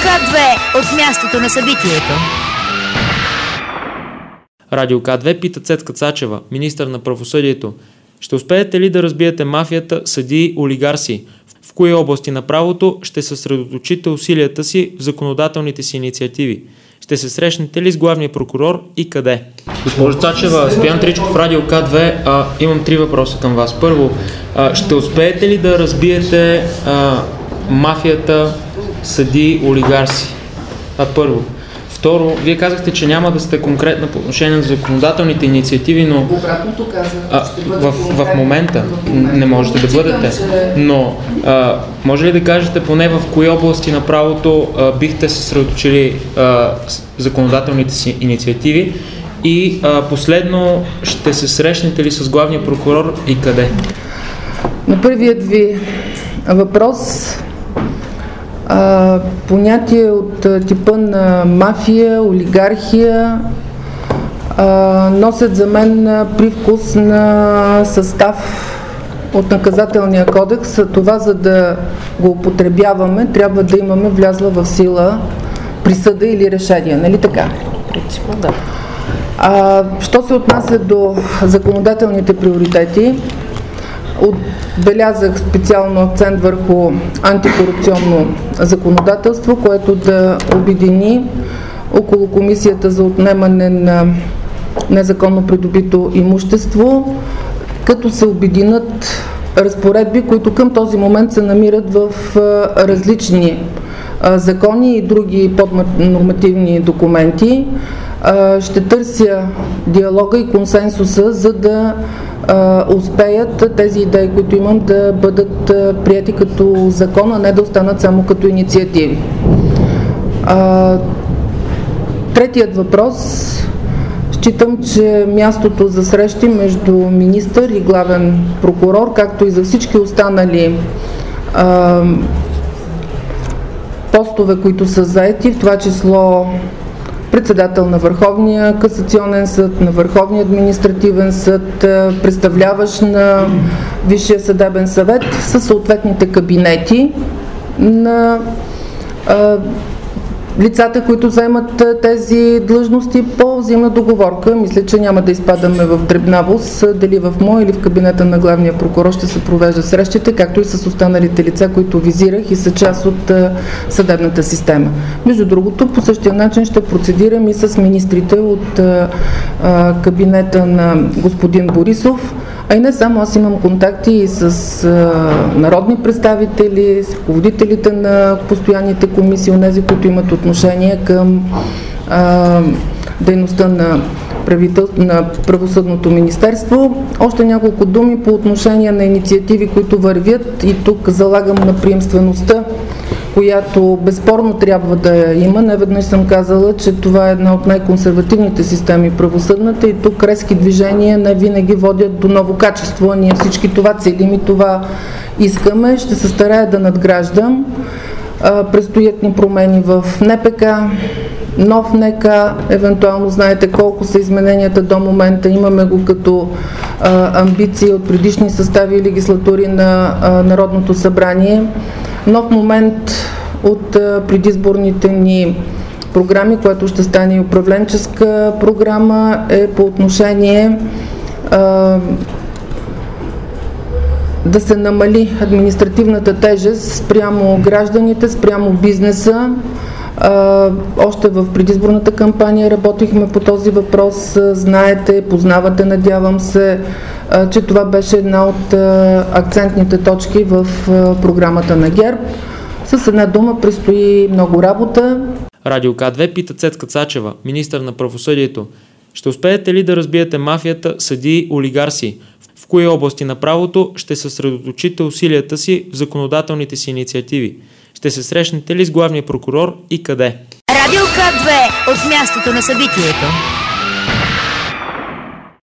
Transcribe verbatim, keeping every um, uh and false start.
К две от мястото на събитието. Радио К две пита Цецка Цачева, министър на правосъдието. Ще успеете ли да разбиете мафията, съдии, олигарси? В кои области на правото ще съсредоточите усилията си в законодателните си инициативи? Ще се срещнете ли с главния прокурор и къде? Госпожо Цачева, Стоян Тричков, Радио К две, а, имам три въпроса към вас. Първо, а, ще успеете ли да разбиете а, мафията, съдии, олигарси? А първо. Второ, вие казахте, че няма да сте конкретна по отношение на законодателните инициативи, но обратното казвам, а, в, в момента не можете да бъдете. Но а, може ли да кажете поне в кои области на правото а, бихте се съсредоточили законодателните си инициативи? И а, последно, ще се срещнете ли с главния прокурор и къде? На първият ви въпрос, а, понятие от типа на мафия, олигархия а, носят за мен привкус на състав от наказателния кодекс. Това, за да го употребяваме, трябва да имаме влязла в сила присъда или решение. Нали така? Принципно, да. А, що се отнася до законодателните приоритети, отбелязах специално акцент върху антикорупционно законодателство, което да обедини около Комисията за отнемане на незаконно придобито имущество, като се обединят разпоредби, които към този момент се намират в различни закони и други поднормативни документи. Ще търся диалога и консенсуса, за да успеят тези идеи, които имам, да бъдат прияти като закон, а не да останат само като инициативи. Третият въпрос. Считам, че мястото за срещи между министър и главен прокурор, както и за всички останали а, постове, които са заети, в това число председател на Върховния касационен съд, на Върховния административен съд, представляващ на Висшия съдебен съвет, със съответните кабинети на а, лицата, които вземат тези длъжности по взаимна договорка. Мисля, че няма да изпадаме в дребнавост, дали в моя или в кабинета на главния прокурор ще се провеждат срещите, както и с останалите лица, които визирах и са част от съдебната система. Между другото, по същия начин ще процедирам и с министрите от кабинета на господин Борисов, а и не само, аз имам контакти и с а, народни представители, с ръководителите на постоянните комисии, онези, които имат отношение към а, дейността на, правител... на правосъдното министерство. Още няколко думи по отношение на инициативи, които вървят, и тук залагам на приемствеността, която безспорно трябва да има. Неведнъж съм казала, че това е една от най-консервативните системи правосъдната и тук резки движения не винаги водят до ново качество. Ние всички това целим и това искаме. Ще се старая да надграждам. Предстоят ни промени в Н П К, нов Н К, евентуално знаете колко са измененията до момента. Имаме го като а, амбиция от предишни състави и легислатури на а, Народното събрание. Нов момент от а, предизборните ни програми, което ще стане и управленческа програма, е по отношение а, да се намали административната тежест спрямо гражданите, спрямо бизнеса. А, още в предизборната кампания работихме по този въпрос. Знаете, познавате, надявам се, а, че това беше една от а, акцентните точки в а, програмата на ГЕРБ. С една дума, предстои много работа. Радио К две пита Цецка Цачева, министър на правосъдието. Ще успеете ли да разбиете мафията, съдии, олигарси? В кои области на правото ще съсредоточите усилията си в законодателните си инициативи? Ще се срещнете ли с главния прокурор и къде? Радио К две от мястото на събитието.